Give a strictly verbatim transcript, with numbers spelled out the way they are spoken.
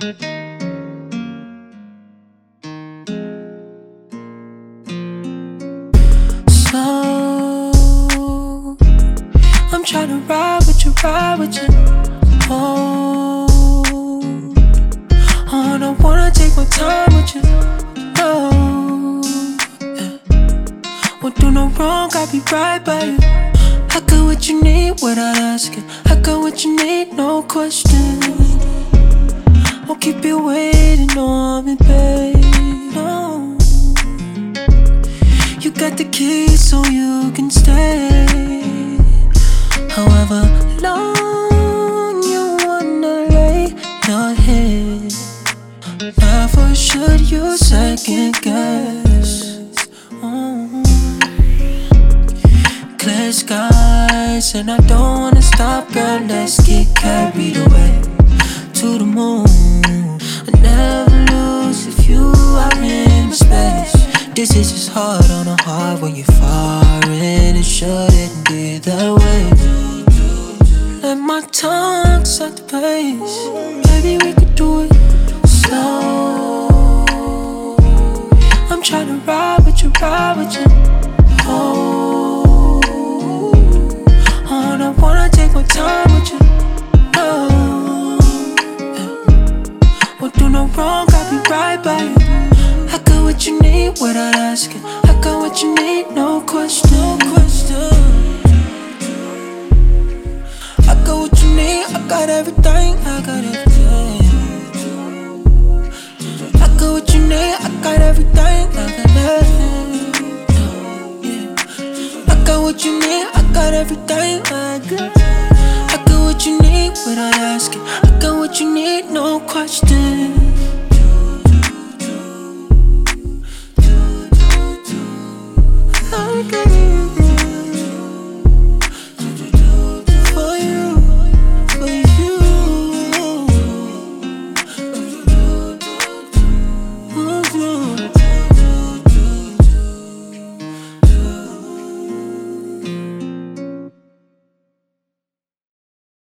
Slow, I'm tryna ride with you, ride with you. Oh, oh, I wanna take my time with you. Oh, yeah. Won't do no wrong, I'll be right by you. I got what you need without asking. I got what you need, no question. I'll keep you waiting on me, babe. No, you got the key so you can stay. However long you wanna lay your head, never should you second guess. Mm. Clear skies and I don't wanna stop, girl. Let's get carried away to the moon. I never lose if you are in space. This is just hard on a heart when you're foreign. It shouldn't be that way. Let my tongue set the pace. Baby, we could do it slow. I'm tryna ride with you, ride with you. Oh, oh, and I wanna take my time with you. Oh, yeah. Won't do no wrong, I'll be right by you. I got what you need without asking. I got what you need, no question, no question. I got what you need, I got everything, I got everything. I got what you need, I got everything, I got everything. Yeah. I got what you need, I got everything, I got. I got what you need without asking. I got what you need, no question.